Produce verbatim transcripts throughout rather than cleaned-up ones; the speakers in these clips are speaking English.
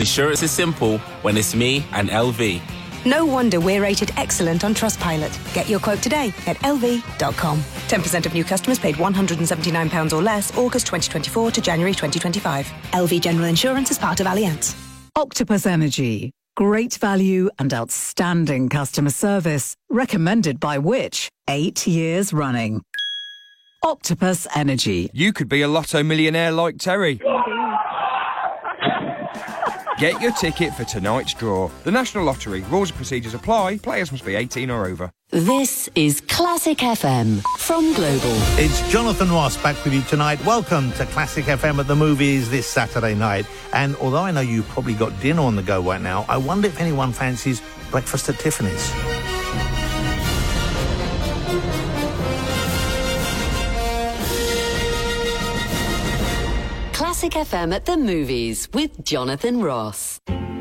Insurance is simple when it's me and L V. No wonder we're rated excellent on Trustpilot. Get your quote today at L V dot com. ten percent of new customers paid one hundred seventy-nine pounds or less August twenty twenty-four to January twenty twenty-five. L V General Insurance is part of Allianz. Octopus Energy. Great value and outstanding customer service. Recommended by Which? Eight years running. Octopus Energy. You could be a lotto millionaire like Terry. Get your ticket for tonight's draw. The National Lottery. Rules and procedures apply. Players must be eighteen or over. This is Classic F M from Global. It's Jonathan Ross back with you tonight. Welcome to Classic F M at the movies this Saturday night. And although I know you've probably got dinner on the go right now, I wonder if anyone fancies breakfast at Tiffany's. Classic F M at the movies with Jonathan Ross.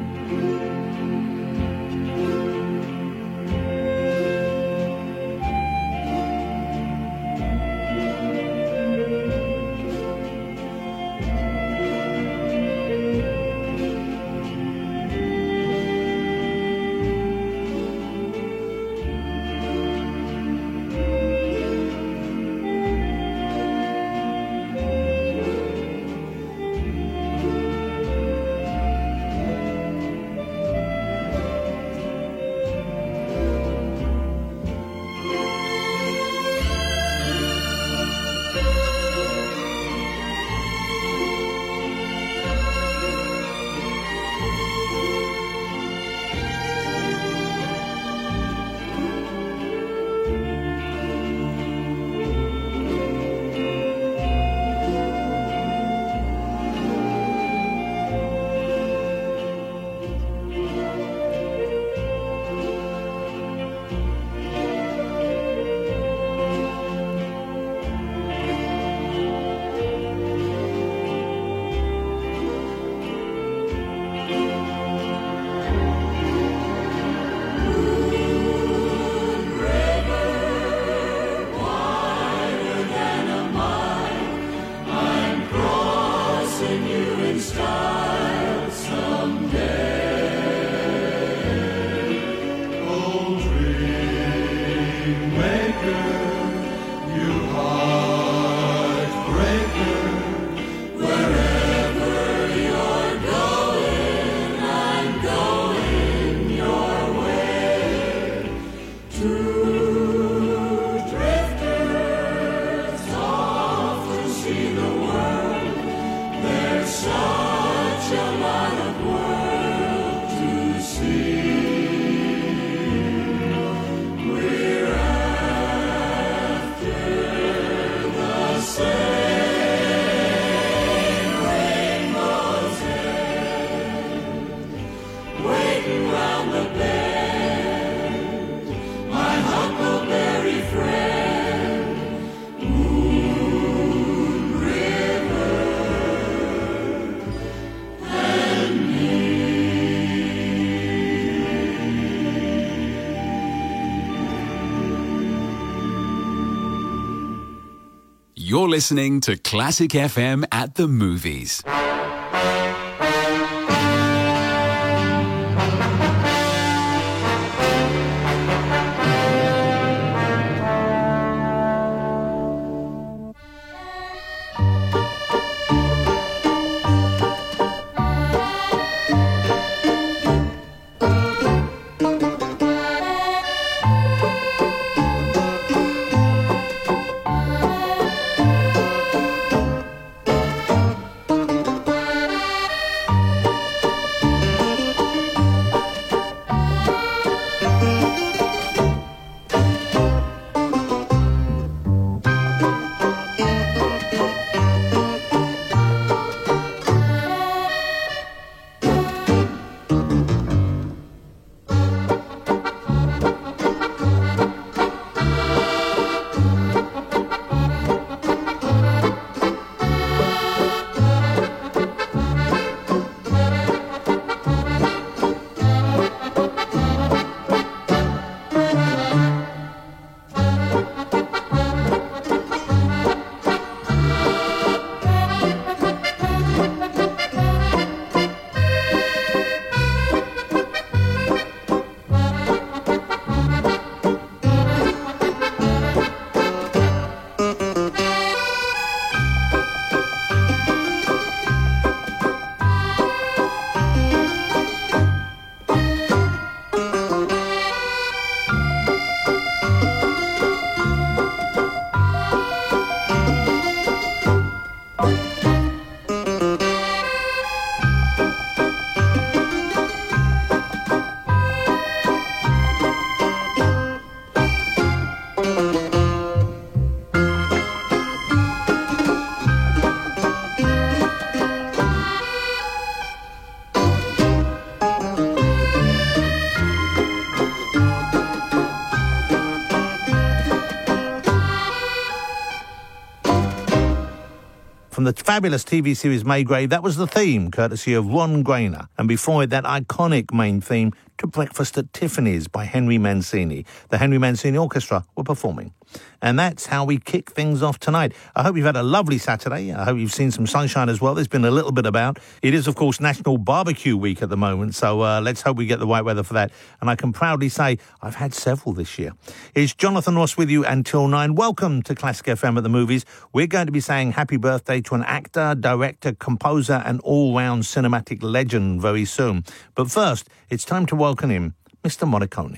You're listening to Classic F M at the movies. From the fabulous T V series Maygrave, that was the theme, courtesy of Ron Grainer. And before it, that iconic main theme, To Breakfast at Tiffany's by Henry Mancini. The Henry Mancini Orchestra were performing. And that's how we kick things off tonight. I hope you've had a lovely Saturday. I hope you've seen some sunshine as well. There's been a little bit about. It is, of course, National Barbecue Week at the moment, so uh, let's hope we get the right weather for that. And I can proudly say I've had several this year. It's Jonathan Ross with you until nine. Welcome to Classic F M at the Movies. We're going to be saying happy birthday to an actor, director, composer and all-round cinematic legend very soon. But first, it's time to welcome him, Mister Morricone.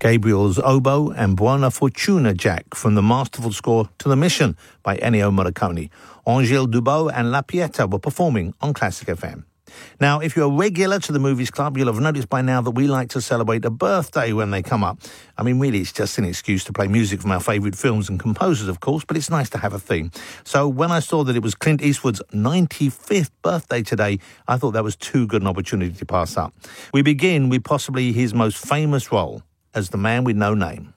Gabriel's Oboe and Buona Fortuna Jack from the masterful score to The Mission by Ennio Morricone. Angèle Dubot and La Pieta were performing on Classic F M. Now, if you're a regular to the Movies Club, you'll have noticed by now that we like to celebrate a birthday when they come up. I mean, really, it's just an excuse to play music from our favourite films and composers, of course, but it's nice to have a theme. So when I saw that it was Clint Eastwood's ninety-fifth birthday today, I thought that was too good an opportunity to pass up. We begin with possibly his most famous role as the man with no name.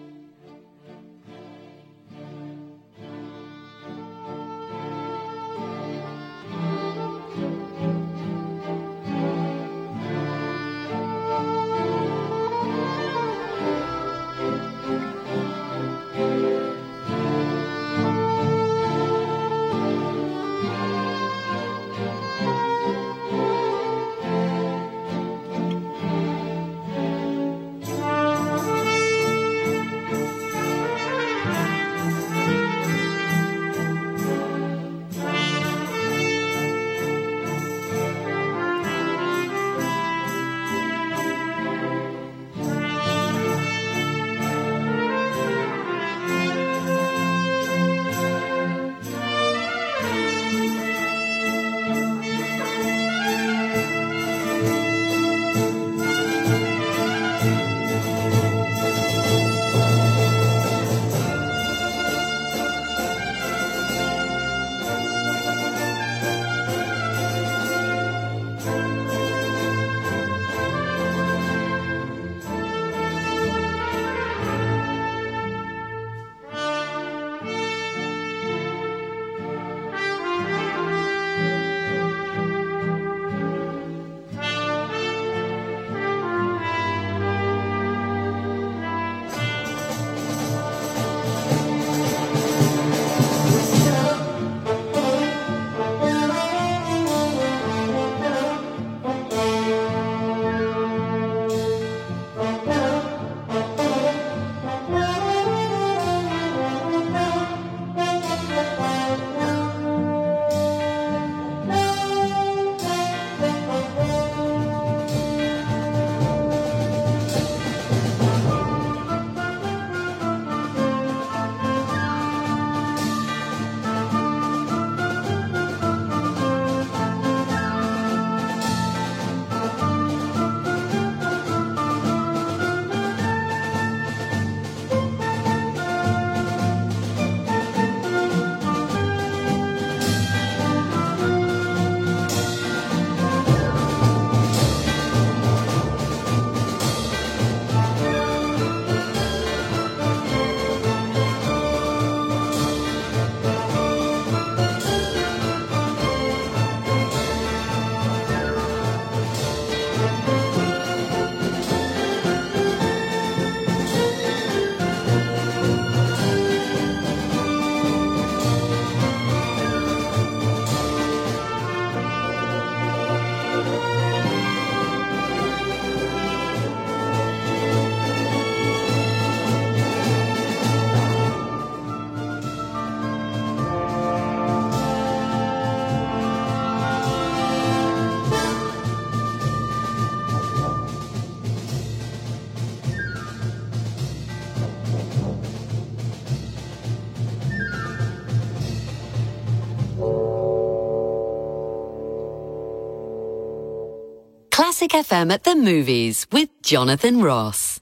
Classic F M at the Movies with Jonathan Ross.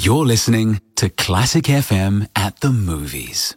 You're listening to Classic F M at the movies.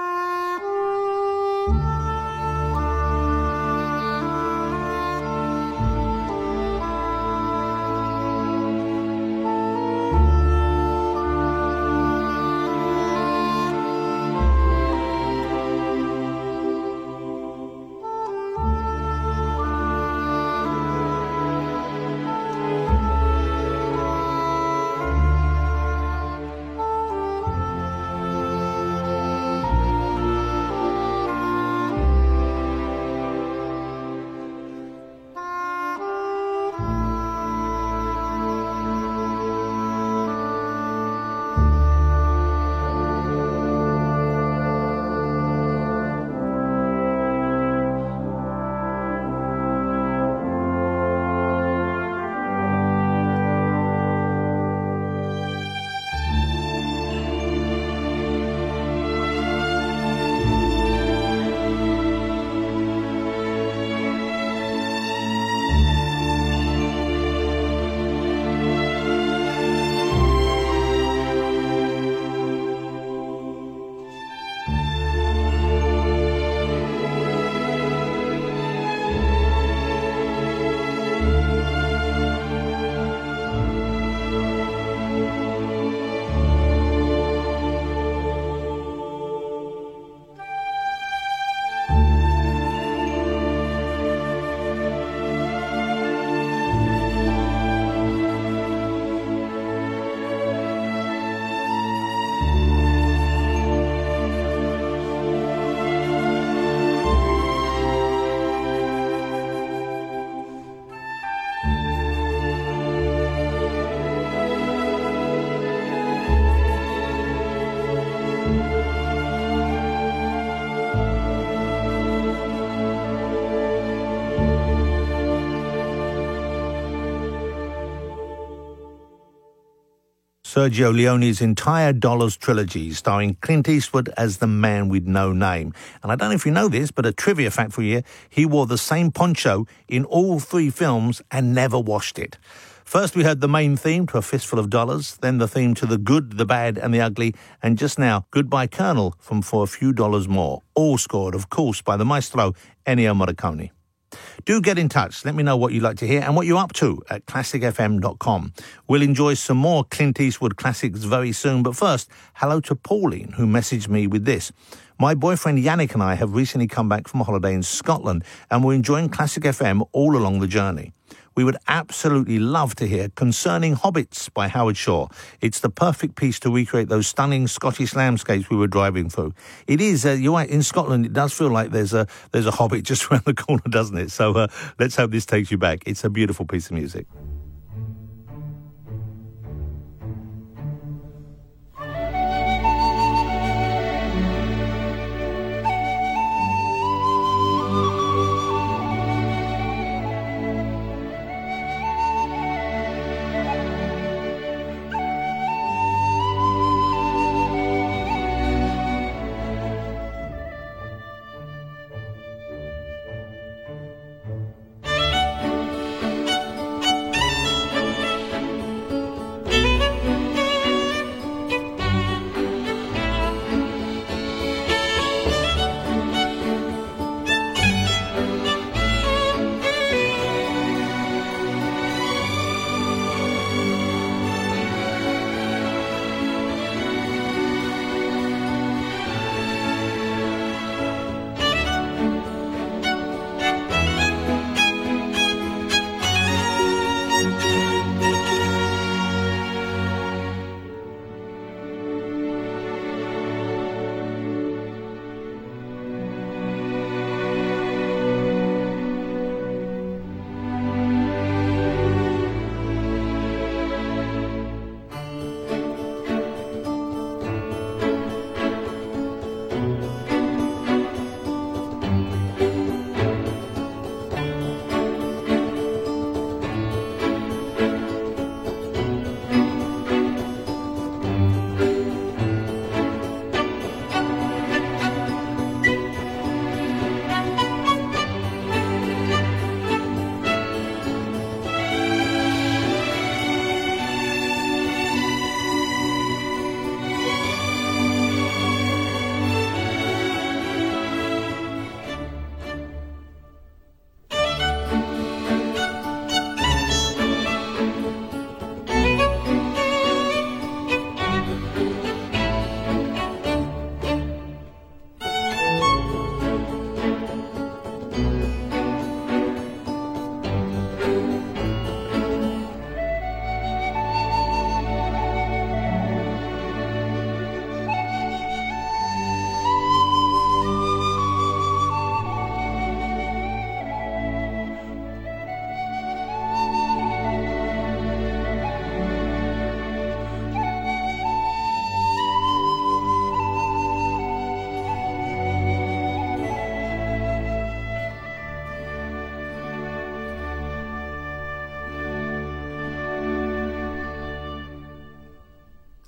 Sergio Leone's entire Dollars trilogy, starring Clint Eastwood as the man with no name. And I don't know if you know this, but a trivia fact for you, he wore the same poncho in all three films and never washed it. First, we heard the main theme to A Fistful of Dollars, then the theme to The Good, the Bad and the Ugly, and just now, Goodbye Colonel from For a Few Dollars More, all scored, of course, by the maestro Ennio Morricone. Do get in touch. Let me know what you'd like to hear and what you're up to at classic f m dot com. We'll enjoy some more Clint Eastwood classics very soon. But first, hello to Pauline, who messaged me with this. My boyfriend Yannick and I have recently come back from a holiday in Scotland and we're enjoying Classic F M all along the journey. We would absolutely love to hear Concerning Hobbits by Howard Shaw. It's the perfect piece to recreate those stunning Scottish landscapes we were driving through. It is, uh, you're right, in Scotland it does feel like there's a there's a Hobbit just around the corner, doesn't it? So uh, let's hope this takes you back. It's a beautiful piece of music.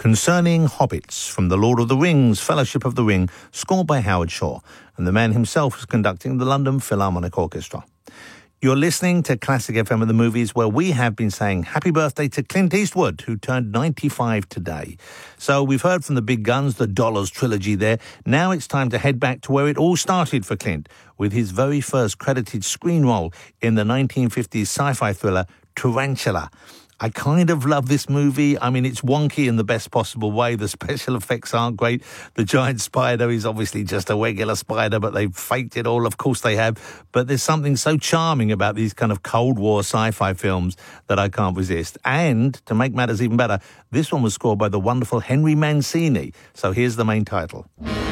concerning hobbits from The Lord of the Rings, Fellowship of the Ring, scored by Howard Shaw, and the man himself was conducting the London Philharmonic Orchestra. You're listening to Classic F M at the Movies, where we have been saying happy birthday to Clint Eastwood, who turned ninety-five today. So we've heard from the big guns, the Dollars trilogy there. Now it's time to head back to where it all started for Clint, with his very first credited screen role in the nineteen fifties sci-fi thriller Tarantula. I kind of love this movie. I mean, it's wonky in the best possible way. The special effects aren't great. The giant spider is obviously just a regular spider, but they've faked it all. Of course they have. But there's something so charming about these kind of Cold War sci-fi films that I can't resist. And to make matters even better, this one was scored by the wonderful Henry Mancini. So here's the main title.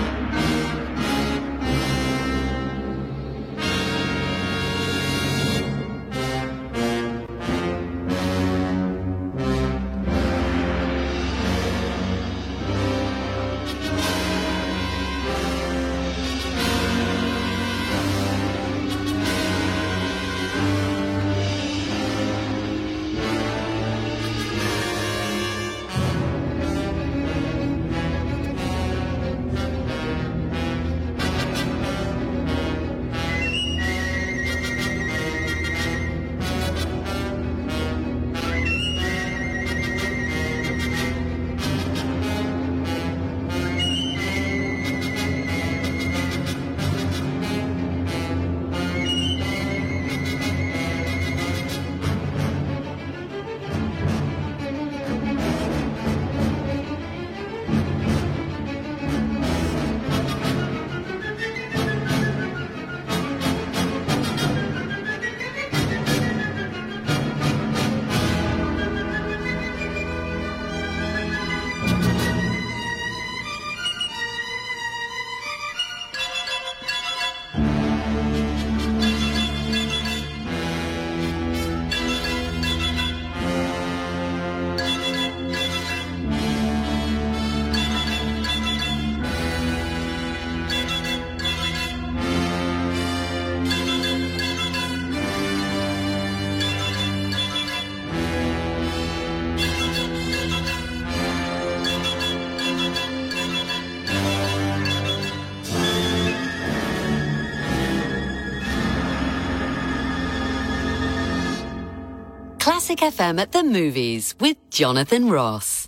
Classic F M at the Movies with Jonathan Ross.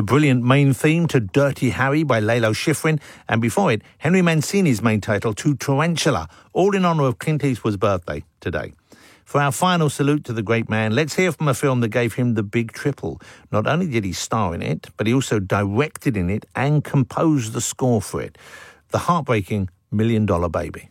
The brilliant main theme to Dirty Harry by Lalo Schifrin, and before it, Henry Mancini's main title to Tarantula, all in honour of Clint Eastwood's birthday today. For our final salute to the great man, let's hear from a film that gave him the big triple. Not only did he star in it, but he also directed in it and composed the score for it. The heartbreaking Million Dollar Baby.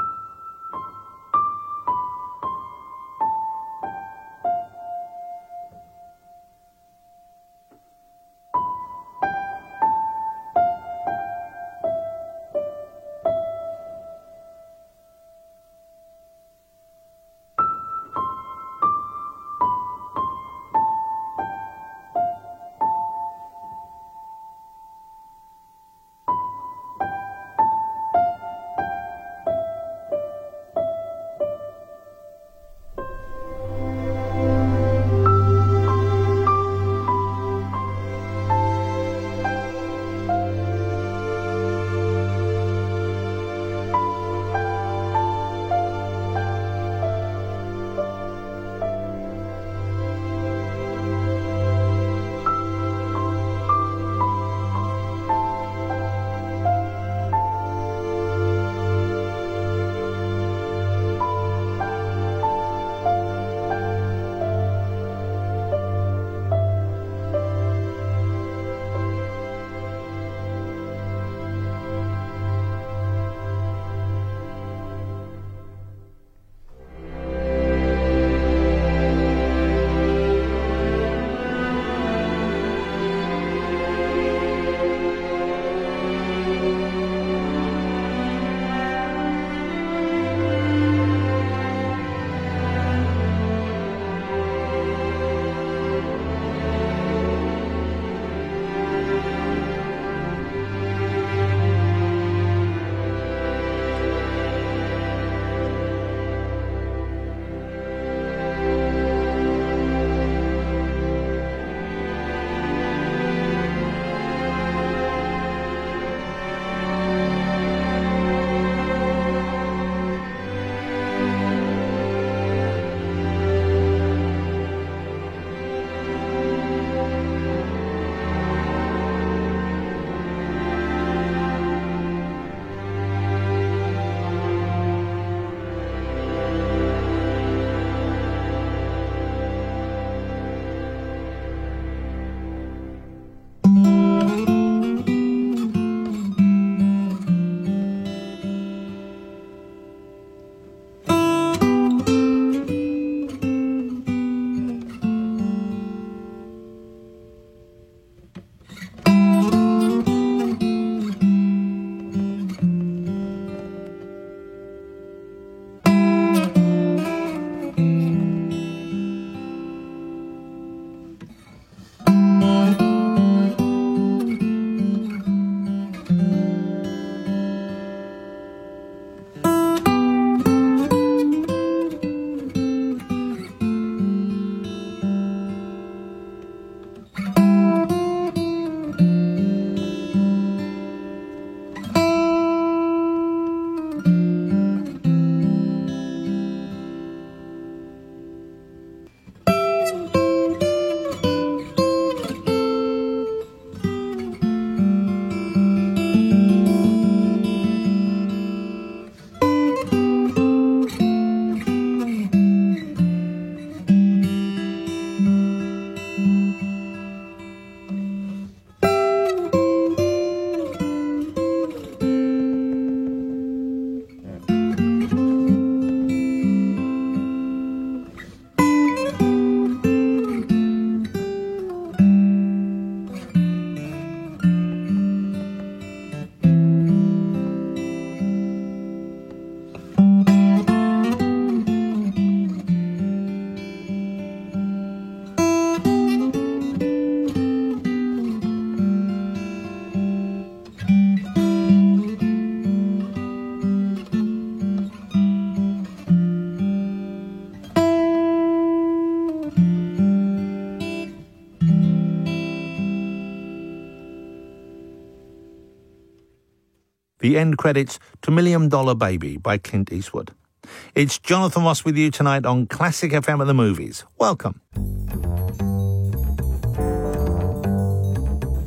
the end credits to Million Dollar Baby by Clint Eastwood. It's Jonathan Ross with you tonight on Classic F M at the Movies. Welcome.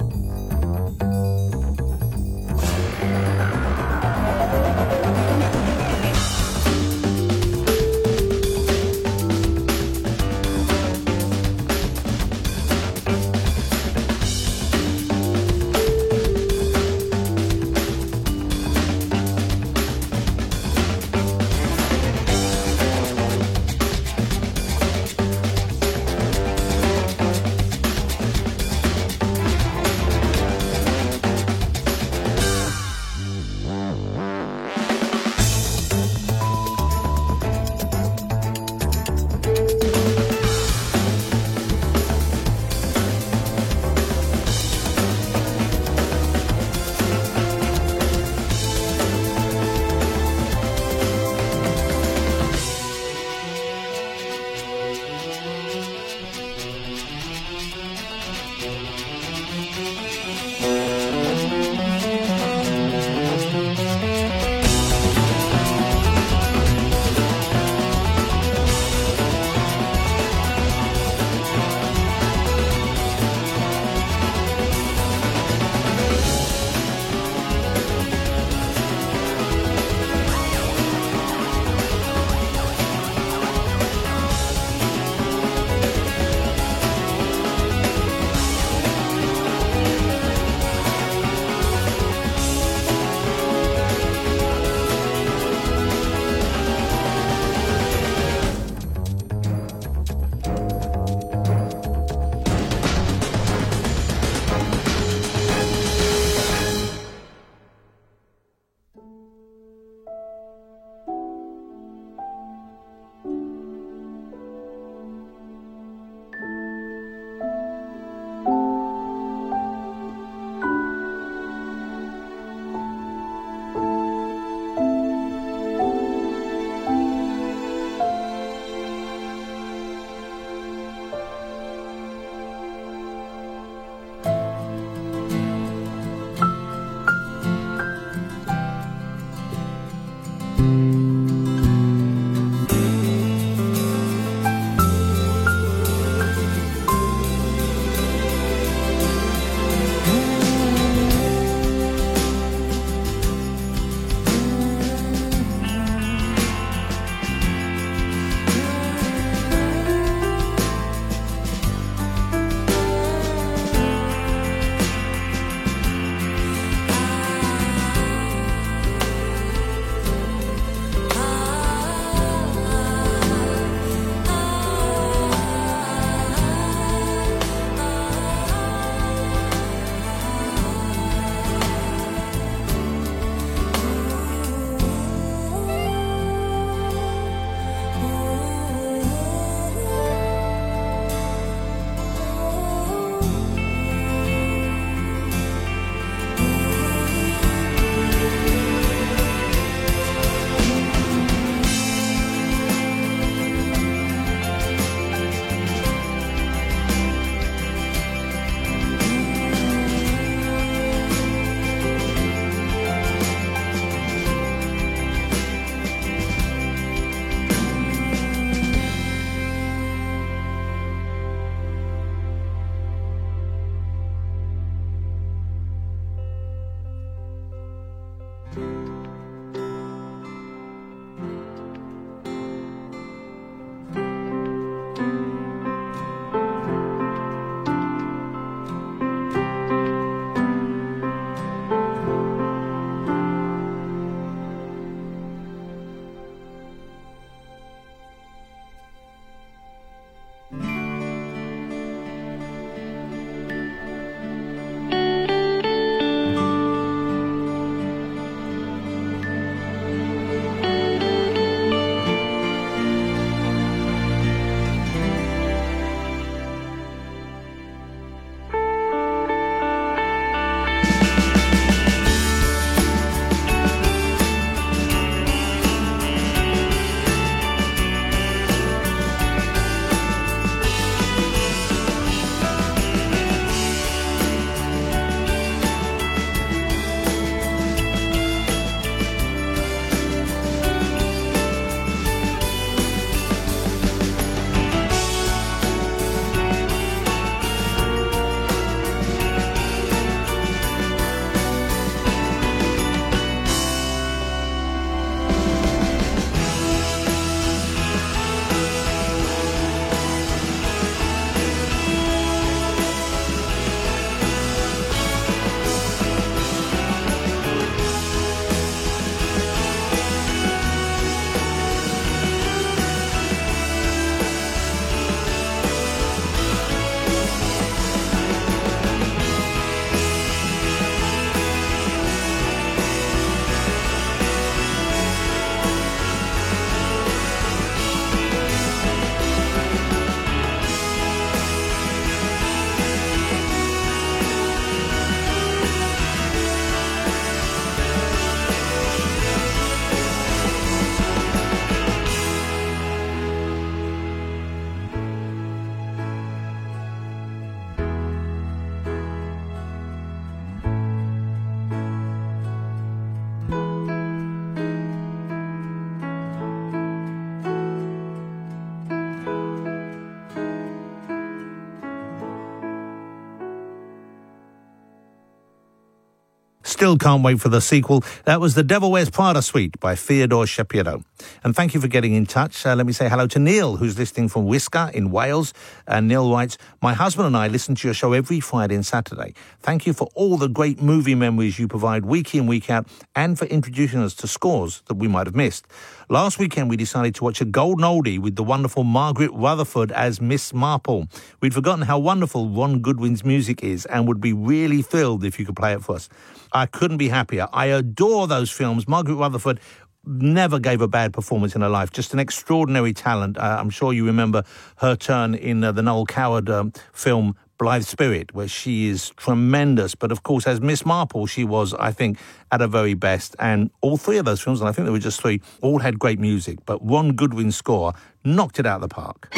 Still can't wait for the sequel. That was The Devil Wears Prada Suite by Theodore Shapiro. And thank you for getting in touch. Uh, let me say hello to Neil, who's listening from Wisca in Wales. And Neil writes, my husband and I listen to your show every Friday and Saturday. Thank you for all the great movie memories you provide week in, week out, and for introducing us to scores that we might have missed. Last weekend, we decided to watch a golden oldie with the wonderful Margaret Rutherford as Miss Marple. We'd forgotten how wonderful Ron Goodwin's music is and would be really thrilled if you could play it for us. I couldn't be happier. I adore those films. Margaret Rutherford never gave a bad performance in her life. Just an extraordinary talent. Uh, I'm sure you remember her turn in uh, the Noel Coward um, film Blithe Spirit, where she is tremendous. But of course, as Miss Marple, she was, I think, at her very best. And all three of those films, and I think there were just three, all had great music. But Ron Goodwin's score knocked it out of the park.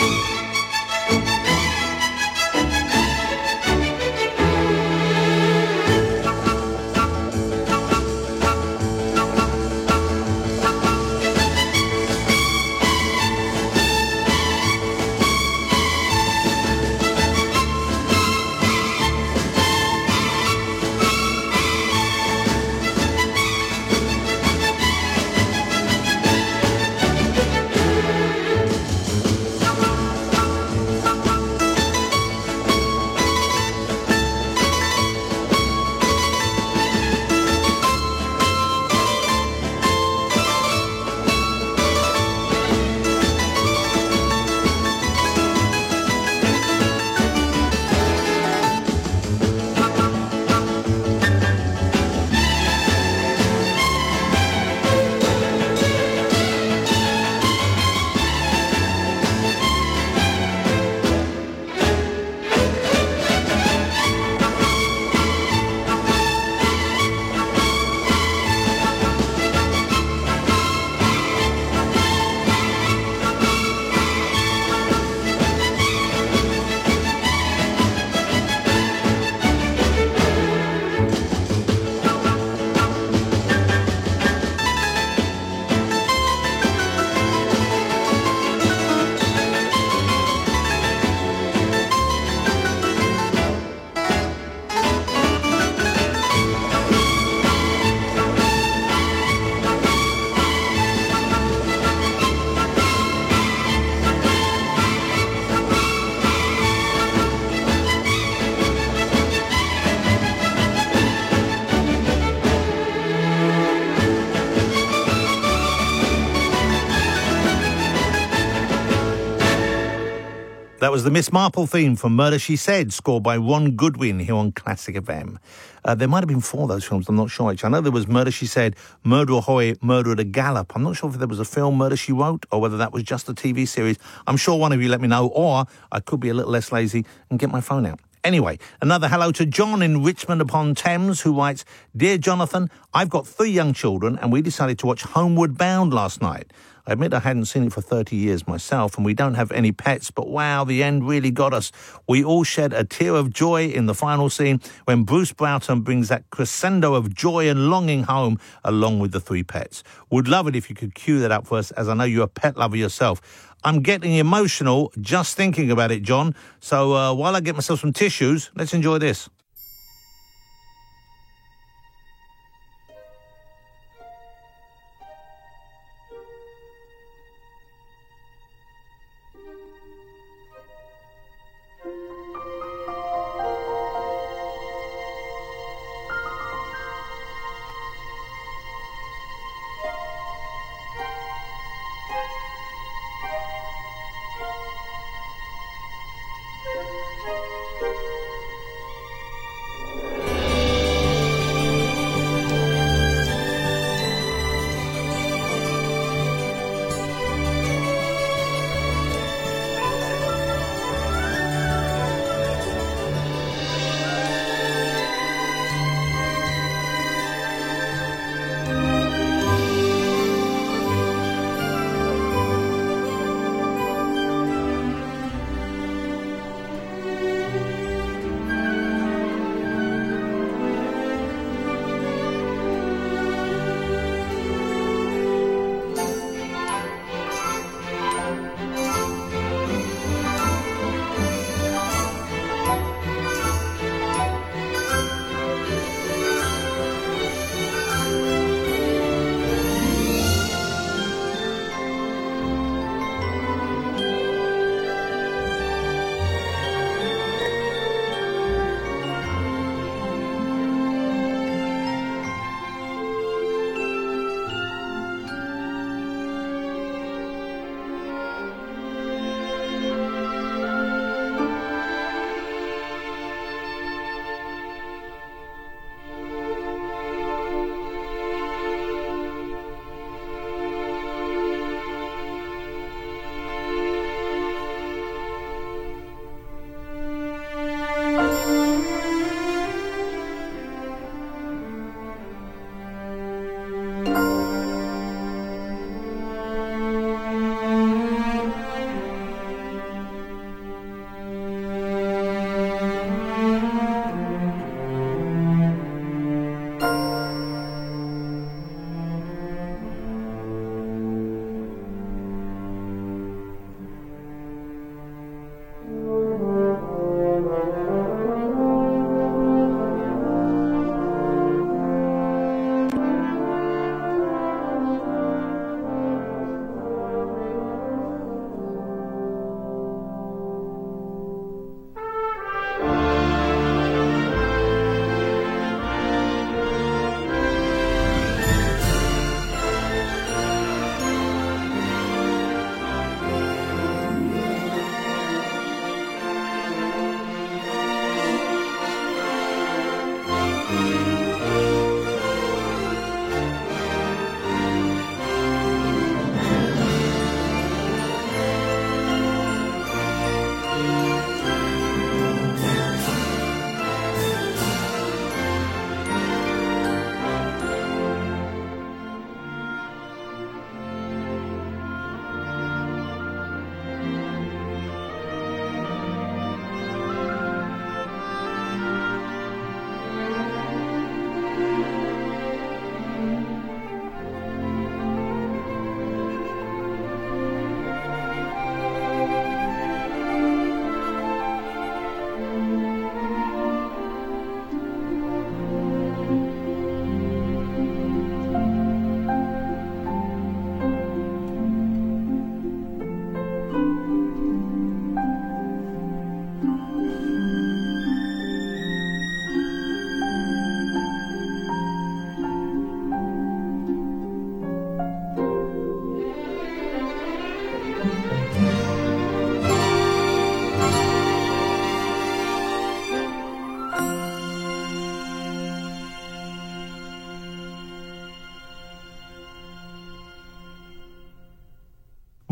That was the Miss Marple theme from Murder, She Said, scored by Ron Goodwin here on Classic F M. Uh, there might have been four of those films, I'm not sure. Actually. I know there was Murder, She Said, Murder Ahoy, Murder at a Gallop. I'm not sure if there was a film, Murder, She Wrote, or whether that was just a T V series. I'm sure one of you let me know, or I could be a little less lazy and get my phone out. Anyway, another hello to John in Richmond upon Thames, who writes, Dear Jonathan, I've got three young children and we decided to watch Homeward Bound last night. I admit I hadn't seen it for thirty years myself, and we don't have any pets, but wow, the end really got us. We all shed a tear of joy in the final scene when Bruce Broughton brings that crescendo of joy and longing home along with the three pets. Would love it if you could cue that up for us, as I know you're a pet lover yourself. I'm getting emotional just thinking about it, John. So uh, while I get myself some tissues, let's enjoy this.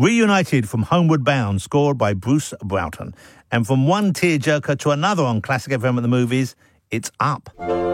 Reunited from Homeward Bound, scored by Bruce Broughton. And from one tearjerker to another on Classic F M at the Movies, it's Up.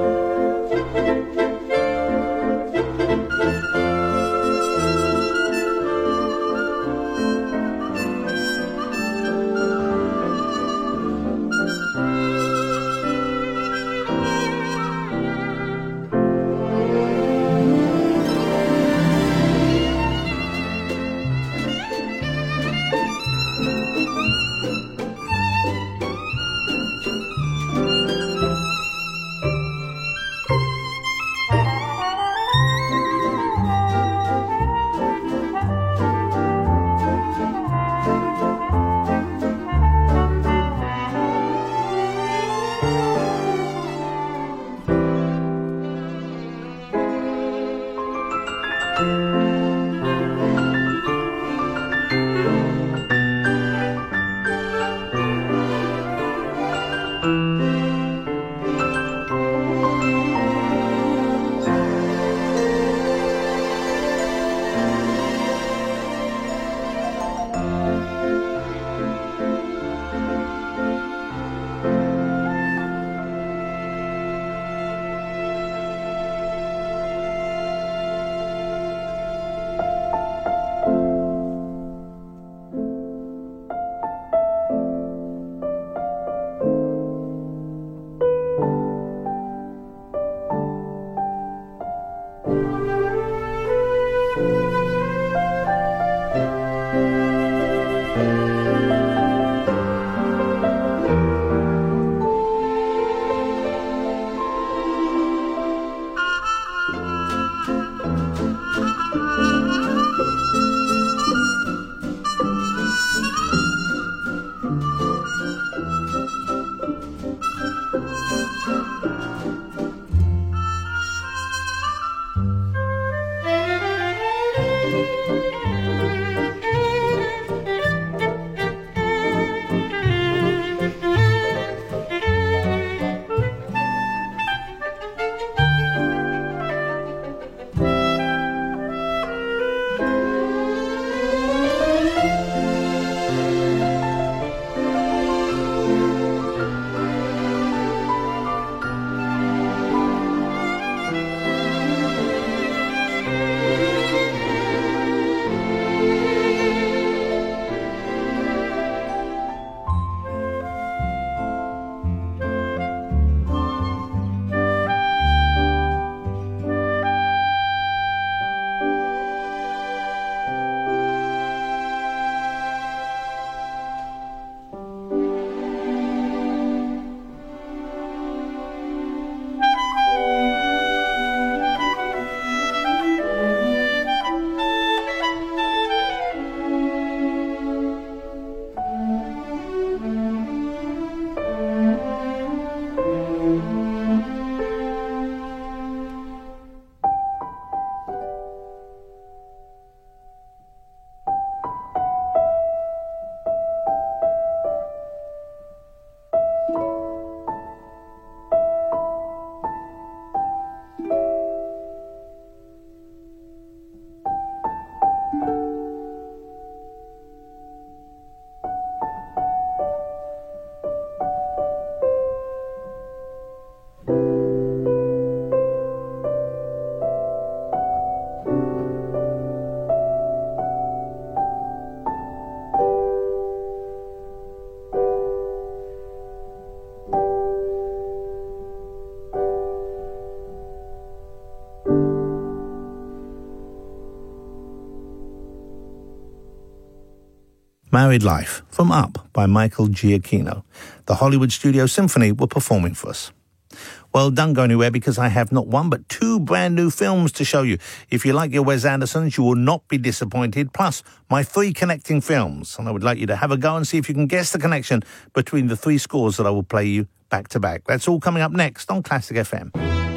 Married Life from Up by Michael Giacchino. The Hollywood Studio Symphony were performing for us. Well, don't go anywhere because I have not one but two brand new films to show you. If you like your Wes Andersons, you will not be disappointed. Plus, my three connecting films. And I would like you to have a go and see if you can guess the connection between the three scores that I will play you back to back. That's all coming up next on Classic F M.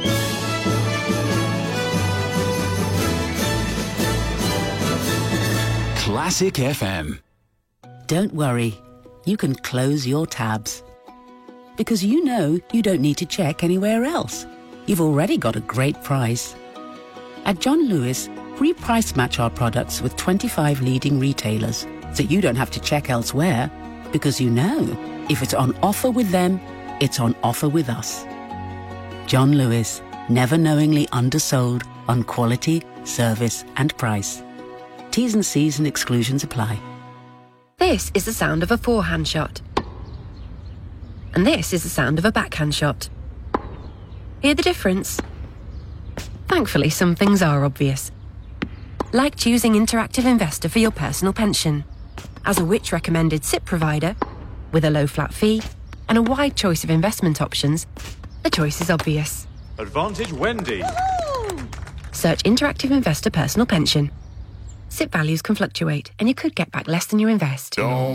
Classic F M. Don't worry, you can close your tabs. Because you know you don't need to check anywhere else. You've already got a great price. At John Lewis, we price match our products with twenty-five leading retailers, so you don't have to check elsewhere, because you know, if it's on offer with them, it's on offer with us. John Lewis, never knowingly undersold on quality, service and price. T's and C's and exclusions apply. This is the sound of a forehand shot. And this is the sound of a backhand shot. Hear the difference? Thankfully, some things are obvious. Like choosing Interactive Investor for your personal pension. As a Which recommended S I P provider, with a low flat fee and a wide choice of investment options, the choice is obvious. Advantage Wendy. Search Interactive Investor Personal Pension. S I P values can fluctuate, and you could get back less than you invest.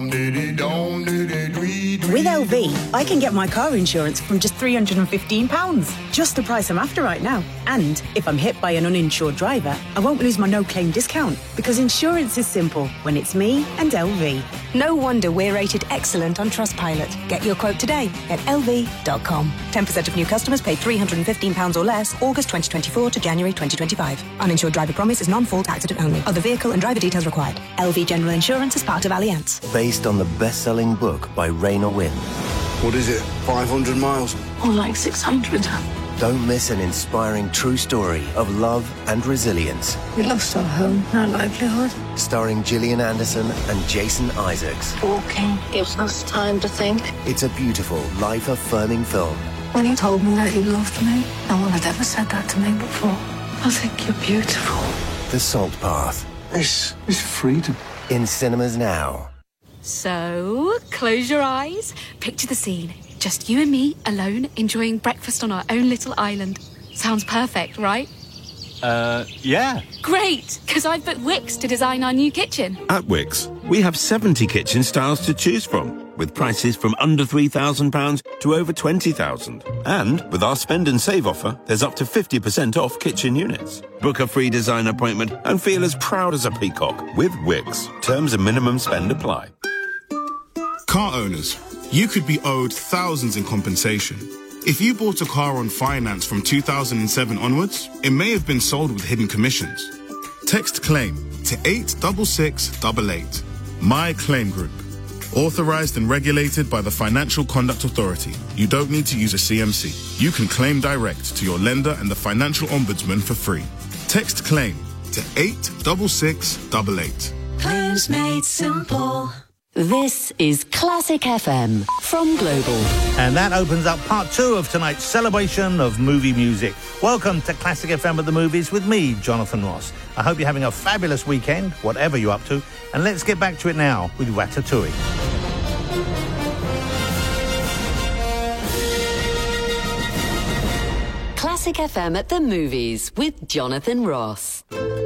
With L V, I can get my car insurance from just three hundred fifteen pounds. Just the price I'm after right now. And if I'm hit by an uninsured driver, I won't lose my no-claim discount, because insurance is simple when it's me and L V. No wonder we're rated excellent on Trustpilot. Get your quote today at L V dot com. ten percent of new customers pay three hundred fifteen pounds or less August twenty twenty-four to January twenty twenty-five. Uninsured driver promise is non-fault accident only. Other vehicle and driver details required. L V General Insurance is part of Allianz. Based on the best-selling book by Raina Wynn. What is it, five hundred miles? Or like six hundred. Don't miss an inspiring true story of love and resilience. We lost our home, our livelihood. Starring Gillian Anderson and Jason Isaacs. Walking gives us time to think. It's a beautiful, life-affirming film. When you told me that you loved me, no one had ever said that to me before. I think you're beautiful. The Salt Path. This is freedom. In cinemas now. So, close your eyes. Picture the scene. Just you and me, alone, enjoying breakfast on our own little island. Sounds perfect, right? Uh, yeah. Great, because I've booked Wix to design our new kitchen. At Wix, we have seventy kitchen styles to choose from, with prices from under three thousand pounds to over twenty thousand pounds. And with our spend and save offer, there's up to fifty percent off kitchen units. Book a free design appointment and feel as proud as a peacock with Wix. Terms and minimum spend apply. Car owners, you could be owed thousands in compensation. If you bought a car on finance from two thousand seven onwards, it may have been sold with hidden commissions. Text CLAIM to eight six six eight eight. My Claim Group. Authorized and regulated by the Financial Conduct Authority. You don't need to use a C M C. You can claim direct to your lender and the Financial Ombudsman for free. Text CLAIM to eight six six eight eight. Claims made simple. This is Classic F M from Global. And that opens up part two of tonight's celebration of movie music. Welcome to Classic F M at the Movies with me, Jonathan Ross. I hope you're having a fabulous weekend, whatever you're up to. And let's get back to it now with Ratatouille. Classic F M at the Movies with Jonathan Ross.